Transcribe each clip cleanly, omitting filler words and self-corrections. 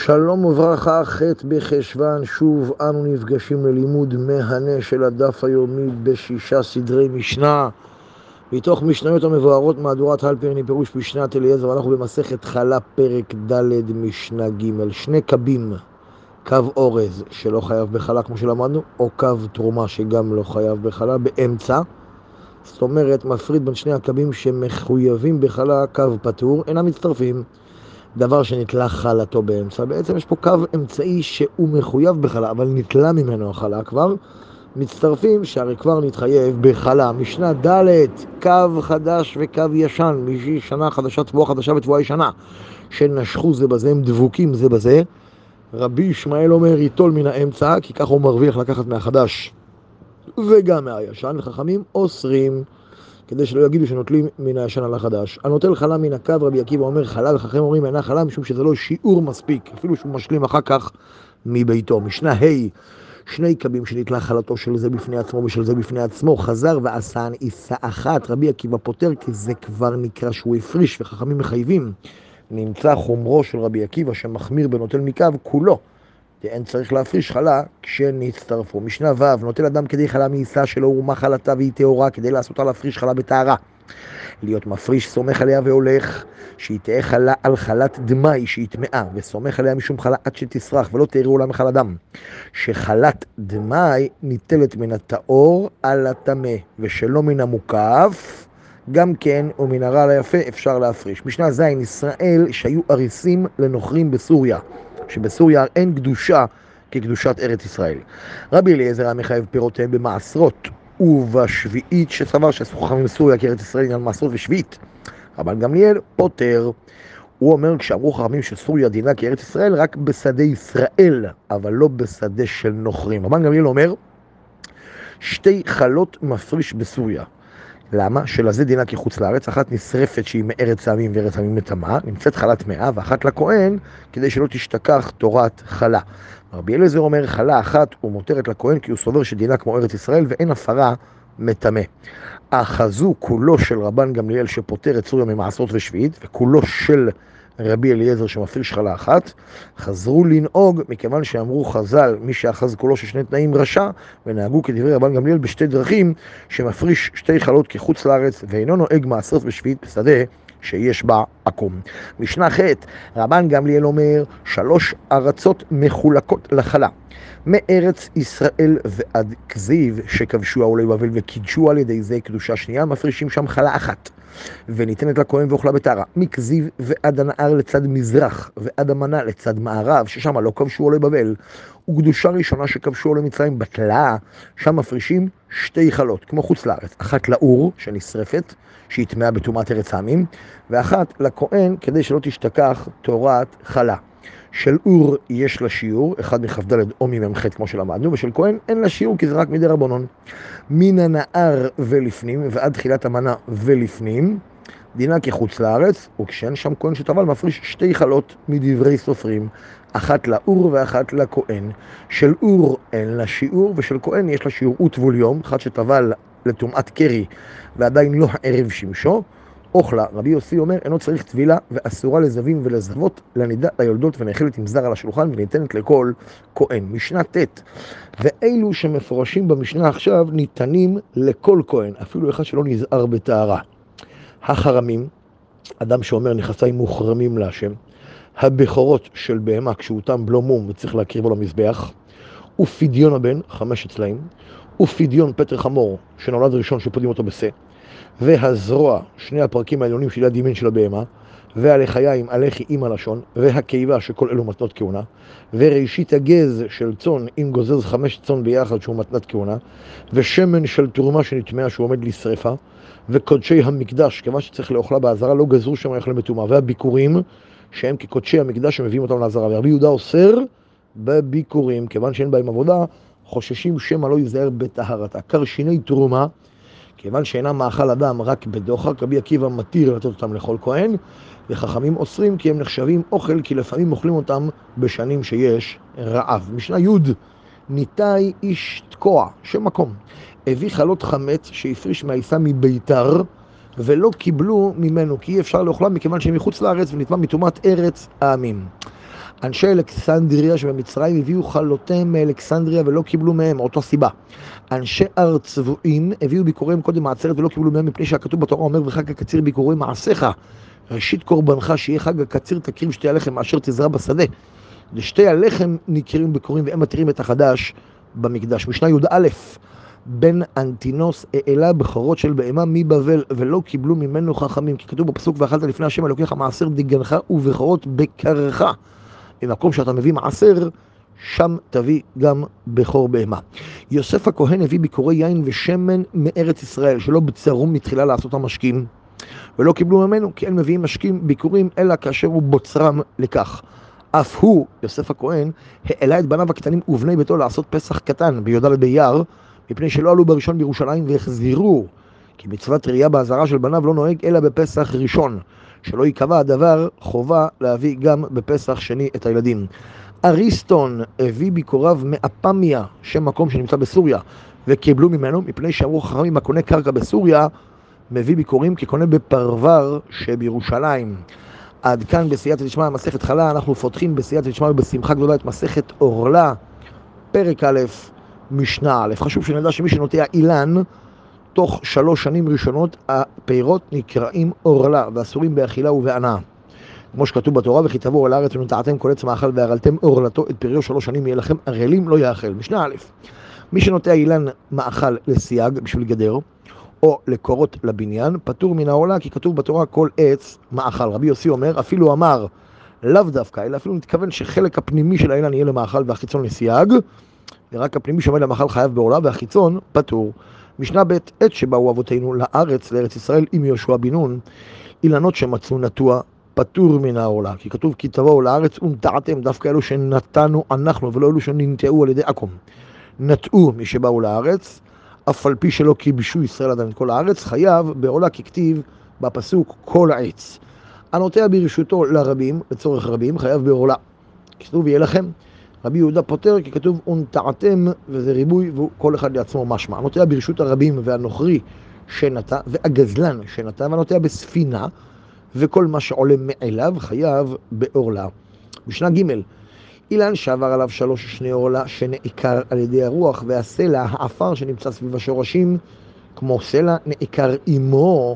שלום וברכה, ח' בחשוון, שוב אנו נפגשים ללימוד מהנה של הדף היומי בשישה סדרי משנה מתוך משניות המבוארות מהדורת הלפרני פירוש משנת אליעזר, ואנחנו במסכת חלה פרק ד' משנה ג'. שני קבים, קו אורז שלא חייב בחלה כמו שלמדנו, או קו תרומה שגם לא חייב בחלה, באמצע, זאת אומרת מפריד בין שני הקבים שמחויבים בחלה, קו פטור, אינם מצטרפים. דבר שנתלה חלתו באמצע, בעצם יש פה קו אמצעי שהוא מחויב בחלה, אבל נתלה ממנו החלה כבר, מצטרפים שהרי כבר נתחייב בחלה. משנה ד' קו חדש וקו ישן, מישהי שנה חדשה תבואה חדשה ותבואה ישנה, שנשכו זה בזה, הם דבוקים זה בזה. רבי ישמעאל אומר ייטול מן האמצע, כי ככה הוא מרוויח לקחת מהחדש וגם מהישן, וחכמים אוסרים כדי שלא יגידו שנוטלים מן הישן על החדש. הנוטל חלה מן הקו, רבי עקיבא אומר חלה, וחכמים אומרים אינה חלה, משום שזה לא שיעור מספיק, אפילו שהוא משלים אחר כך מביתו. משנה ה' שני קבים שנתלה חלתו של זה בפני עצמו ושל זה בפני עצמו, חזר ועשן עיסה אחת. רבי עקיבא פותר כי זה כבר נקרא שהוא הפריש, וחכמים מחייבים. נמצא חומרו של רבי עקיבא שמחמיר בנוטל מקו כולו, אין צריך להפריש חלה כשנצטרפו. משנה ו' נוטל אדם כדי חלה מעיסה שלא הורמה חלתה והיא טהורה, כדי לעשותה להפריש חלה בטהרה. להיות מפריש סומך עליה והולך, שהיא תהיה חלה על חלת דמאי שהיא טמאה, וסומך עליה משום חלה עד שתסרח ולא תארו לה מחל אדם. שחלת דמאי ניטלת מן הטהור על הטמא, ושלא מן המוקף, גם כן ומן הרע ליפה אפשר להפריש. משנה ז' ישראל שהיו אריסים לנוכרים בסוריה, שבסוריה אין קדושה כקדושת ארץ ישראל. רבי אליעזר המחייב פירותיהם במעשרות ובשביעית, שסבר שאסור חכמים בסוריה כארץ ישראל עניין מעשרות ושביעית. רבן גמליאל פוטר, הוא אומר כשאמרו חכמים שסוריה דינה כארץ ישראל רק בשדה ישראל, אבל לא בשדה של נוכרים. רבן גמליאל אומר שתי חלות מפריש בסוריה. למה? שלזה דינה כחוץ לארץ, אחת נשרפת שהיא מארץ העמים וארץ העמים מטמאה, נמצאת חלה טמאה, ואחת לכהן כדי שלא תשתכח תורת חלה. רבי אליעזר אומר חלה אחת ומותרת לכהן כי הוא סובר שדינה כמו ארץ ישראל ואין הפרה מטמא. אחזו כולו של רבן גמליאל שפוטר את סוריה ממעשרות ושביעית, וכולו של רבי אליעזר שמפריש חלה אחת, חזרו לנהוג מכיוון שאמרו חז"ל מי שאחז כולו של שני תנאים רשע, ונהגו כדברי רבן גמליאל בשתי דרכים, שמפריש שתי חלות כחוץ לארץ ואינו נוהג מעשרות ושביעית בשדה שיש בה עקום. משנה ח' רבן גמליאל אומר 3 ארצות מחולקות לחלה, מארץ ישראל ועד כזיב שכבשו עולי בבל וקידשו על ידי זה קדושה שנייה, מפרישים שם חלה אחת וניתנת לכהן ואוכלה בטהרה. מכזיב ועד הנהר לצד מזרח ועד המנה לצד מערב, ששם לא כבשו עולי בבל, וקדושה ראשונה שכבשו עולי מצרים בטלה, שם מפרישים 2 חלות כמו חוץ לארץ, אחת לאור שנשרפת שהיא טמאה בטומאת ארץ העמים, ואחת לכהן כדי שלא תשתכח תורת חלה. של אור יש לה שיעור, אחד מכ"ד או ממ"ח כמו שלמדנו, ושל כהן אין לה שיעור כי זה רק מדי רבנון. מן הנהר ולפנים ועד תחילת המנה ולפנים דינה כחוץ לארץ, וכשאין שם כהן שטבל מפריש 2 חלות מדברי סופרים, אחת לאור ואחת לכהן. של אור אין לה שיעור ושל כהן יש לה שיעור וטבול יום, אחד שטבל לטומאת קרי ועדיין לא הערב שמשו, אוכלה. רבי יוסי אומר אינו צריך טבילה ואסורה לזבים ולזבות, לנידה ליולדות ונאכלת עם זר על השולחן וניתנת לכל כהן. משנה ט' ואלו שמפורשים במשנה עכשיו ניתנים לכל כהן, אפילו אחד שלא נזהר בטהרה. החרמים, אדם שאומר נכסי מוחרמים להשם, הבכורות של בהמה כשהותם בלא מום וצריך להקריבו למזבח, ופדיון הבן 5 אצלהם, ופדיון פטר חמור שנולד ראשון שפודים אותו בשה, והזרוע 2 הפרקים העליונים של יד ימין של הבהמה, והלחיים הלחי עם הלשון, והקיבה שכל אלו מתנות כהונה, וראשית הגז של צאן אם גוזז 5 צאן ביחד שהוא מתנת כהונה, ושמן של תרומה שנטמאה שהוא עומד לשרפה, וקודשי המקדש כיוון שצריך לאוכלה בעזרה לא גזרו שם יאכלם בטומאה, והביקורים שהם כקודשי המקדש שמביאים אותם לעזרה. ורבי יהודה אוסר בביקורים כיוון שאין בהם עבודה, חוששים שמא לא ייזהר בטהרתה. קרשיני תרומה כיוון שאינם מאכל אדם רק בדוחק, רבי עקיבא מתיר לתת אותם לכל כהן, וחכמים אוסרים כי הם נחשבים אוכל, כי לפעמים אוכלים אותם בשנים שיש רעב. משנה י' ניתאי איש תקוע, שם מקום, הביא חלות חמץ שהפריש מהעיסה מביתר, ולא קיבלו ממנו כי אי אפשר לאוכלם מכיוון שהם מחוץ לארץ ונטמא מטומאת ארץ העמים. אנשי אלכסנדריה שבמצרים הביאו חלותיהם מאלכסנדריה ולא קיבלו מהם, אותו סיבה. אנשי הר צבועים הביאו ביקוריהם קודם העצרת ולא קיבלו מהם, מפני שהכתוב בתורה אומר וחג הקציר ביקורי מעשיך, ראשית קורבנך שיהיה חג הקציר תקריב שתי הלחם אשר תזרע בשדה. לשתי הלחם נקראים ביקורים והם מתירים את החדש במקדש. משנה י"א, בן אנטינוס העלה בכורות של בהמה מבבל ולא קיבלו ממנו חכמים, כי כתוב בפסוק ואכלת לפני השם אלוקיך מעשר דגנך ובכורות בקרך. במקום שאתה מביא מעשר, שם תביא גם בכור בהמה. יוסף הכהן הביא ביקורי יין ושמן מארץ ישראל, שלא בצרום מתחילה לעשות המשקים, ולא קיבלו ממנו, כי אין מביאים משקים ביקורים אלא כאשר הוא בוצרם לכך. אף הוא, יוסף הכהן, העלה את בניו הקטנים ובני ביתו לעשות פסח קטן בי"ד באייר, מפני שלא עלו בראשון בירושלים והחזירו, כי מצוות ראייה באזהרה של בניו לא נוהג אלא בפסח ראשון, שלא יקבע הדבר חובה להביא גם בפסח שני את הילדים. אריסטון הביא ביקוריו מאפמיה, שם מקום שנמצא בסוריה, וקיבלו ממנו, מפני שאמרו חכמים הקונה קרקע בסוריה, מביא ביקורים כקונה בפרבר שבירושלים. עד כאן בסייעתא דשמיא מסכת חלה. אנחנו פותחים בסייעתא דשמיא בשמחה גדולה את מסכת עורלה, פרק א', משנה א'. חשוב שנדע שמי שנוטע אילן, תוך 3 שנים ראשונות הפירות נקראים עורלה ואסורים באכילה ובהנאה. כמו שכתוב בתורה, וכי תבואו אל הארץ ונטעתם כל עץ מאכל והרעלתם עורלתו את פריו 3 שנים יהיה לכם ערלים לא יאכל. משנה א', מי שנוטע אילן מאכל לסייג בשביל גדר או לקורות לבניין, פטור מן העורלה, כי כתוב בתורה כל עץ מאכל. רבי יוסי אומר, אפילו אמר לאו דווקא, אלא אפילו מתכוון שחלק הפנימי של האילן יהיה למאכל והחיצון לסייג, ורק הפנימי שעומד למאכל חייב בעורלה והחיצון פטור. משנה ב', עת שבאו אבותינו לארץ ישראל עם יהושע בן נון, אילנות שמצאו נטוע פטור מן העורלה, כי כתוב כי תבואו לארץ ונטעתם, דווקא אלו שנתנו אנחנו ולא אלו שננטעו על ידי עקום. נטעו מי שבאו לארץ, אף על פי שלא כיבשו ישראל עדיין את כל הארץ, חייב בעורלה, ככתיב בפסוק כל העץ. הנוטע ברשותו לרבים, לצורך רבים, חייב בעורלה. כתוב יהיה לכם. רבי יהודה פותר, כי כתוב ונטעתם, וזה ריבוי, וכל אחד לעצמו משמע. הנוטע ברשות הרבים והנוכרי שנטע, והגזלן שנטע, והנוטע בספינה, וכל מה שעולה מאליו חייב בעורלה. משנה ג', אילן שעבר עליו 3 שני עורלה שנעקר על ידי הרוח, והסלע, העפר שנמצא סביב השורשים, כמו סלע, נעקר עמו,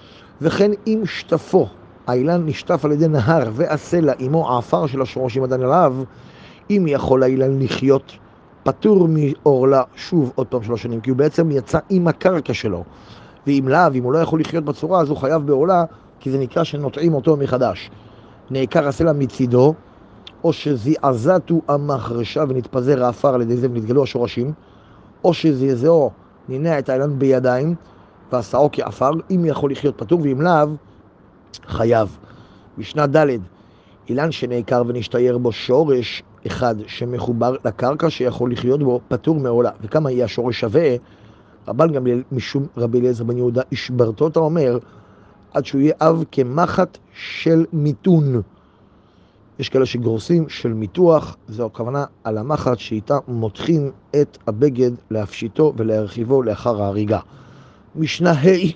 וכן עם שטפו. האילן נשטף על ידי נהר, והסלע עמו העפר של השורשים עדיין עליו, אם יכול האילן לחיות, פטור מעורלה שוב עוד פעם 3 שנים, כי הוא בעצם יצא עם הקרקע שלו. ואם לאו, אם הוא לא יכול לחיות בצורה, אז הוא חייב בעורלה, כי זה נקרא שנוטעים אותו מחדש. נעקר הסלע מצידו, או שזעזעתו המחרשה ונתפזר העפר על ידי זה ונתגלו השורשים, או שזעזעו נינע את האילן בידיים ועשאו כעפר, אם יכול לחיות פטור, ואם לאו, חייב. משנה ד', אילן שנעקר ונשתייר בו שורש אחד שמחובר לקרקע שיכול לחיות בו, פטור מעורלה. וכמה יהיה השורש שווה? רבן גמליאל משום רבי אליעזר בן יהודה איש ברטוטה אומר, עד שהוא יהיה אב כמחט של מיתון. יש כאלה שגורסים של מיתוח, זו הכוונה על המחט שאיתה מותחים את הבגד להפשיטו ולהרחיבו לאחר ההריגה. משנה ה',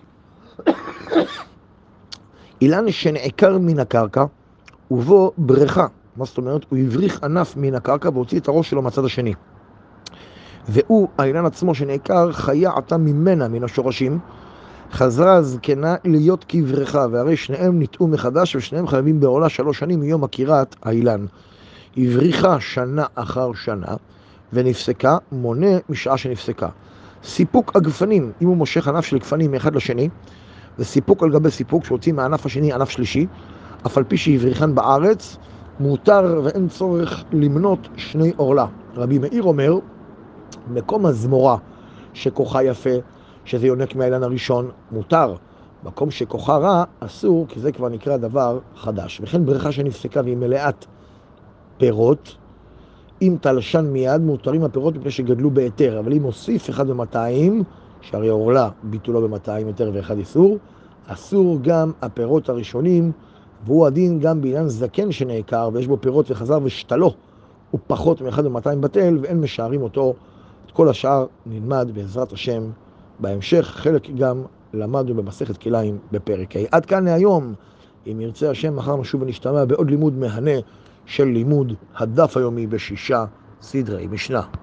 אילן שנעקר מן הקרקע ובו בריכה, מה זאת אומרת? הוא הבריך ענף מן הקרקע והוציא את הראש שלו מהצד השני. והוא, האילן עצמו שנעקר, חיה עתה ממנה, מן השורשים, חזרה הזקנה להיות כבריכה, והרי שניהם ניטעו מחדש ושניהם חייבים בעורלה 3 שנים מיום עקירת האילן. הבריחה שנה אחר שנה ונפסקה, מונה משעה שנפסקה. סיפוק הגפנים, אם הוא מושך ענף של גפנים מאחד לשני, וסיפוק על גבי סיפוק שהוציא מהענף השני ענף שלישי, אף על פי שהבריחן בארץ, מותר ואין צורך למנות 2 עורלה. רבי מאיר אומר, מקום הזמורה שכוחה יפה, שזה יונק מהאילן הראשון, מותר. מקום שכוחה רע, אסור, כי זה כבר נקרא דבר חדש. וכן בריכה שנפסקה והיא מלאת פירות, אם תלשן מיד מותרים הפירות מפני שגדלו בהיתר, אבל אם הוסיף 1 ב-200, שהרי עורלה ביטולו ב-200 היתר ו1 איסור, אסור גם הפירות הראשונים, והוא הדין גם בעניין זקן שנעקר ויש בו פירות וחזר ושתלו, הוא פחות מ1 ב-200 בטל ואין משערים אותו. את כל השאר נלמד בעזרת השם בהמשך, חלק גם למדנו במסכת כליים בפרק ה'. עד כאן להיום, אם ירצה השם מחר נשוב ונשתמע בעוד לימוד מהנה של לימוד הדף היומי בשישה סדרי משנה.